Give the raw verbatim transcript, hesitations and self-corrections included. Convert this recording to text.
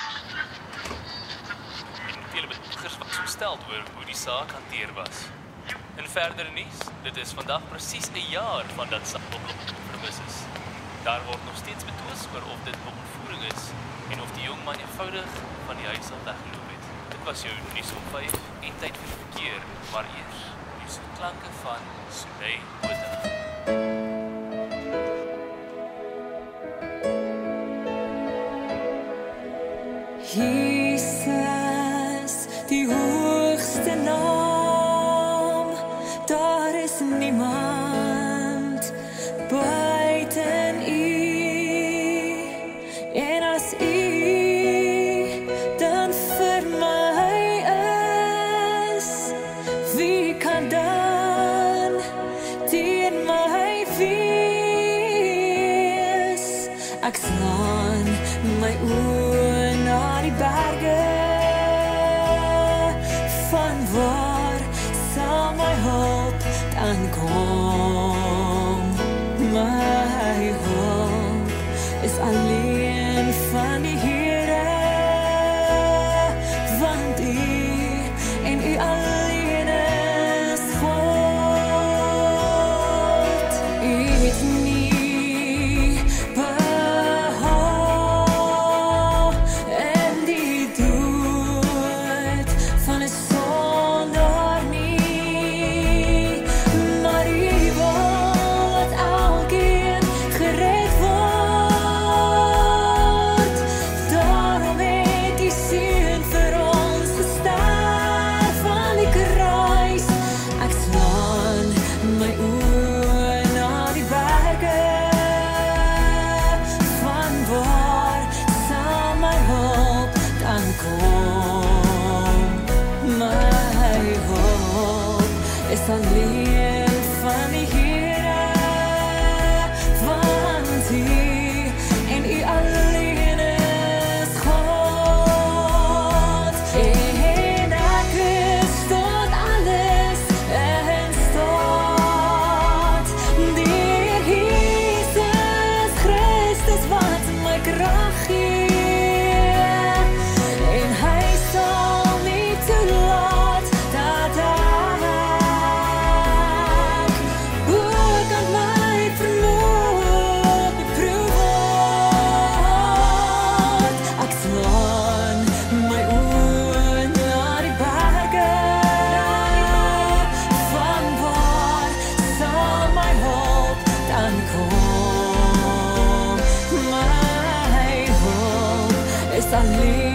En vele betogers was ontstel oor hoe die saak hanteer was. In verdere nuus, dit is vandag presies 'n jaar van dat saakoplossing vermis is. Daar word nog steeds betwis oor of dit 'n ontvoering is en of die jong man eenvoudig van die huis al weggeloop het. Dit was jou nuus om vyf en tyd vir verkeer, maar eers nuus klanke van Soleil Botha. Jesus, die hoogste naam, daar is niemand buiten U, en as U dan vir my is, wie kan dan teen my wees? Ek slaan my oë na die berge, van waar sal my hulp dan kom? My hulp is alleen van die Here, want U en U alleen is God. U het nie behou in die dood van 'n sondaar nie, maar U wil dat elkeen gered word. Daarom het die Seun vir ons gesterf aan die kruis. Ek slaan my oë na die berge, van waar sal my hulp dan kom? My hulp is alleen van die Here, want U en U alleen is God. En ek is tot alles in staat, deur Jesus Christus wat my krag gee, en Hy sal nie toelaat dat ek bokant my vermoë beproef word. Ek slaan my oë na die berge, van waar sal my hulp dan kom? My hulp is alleen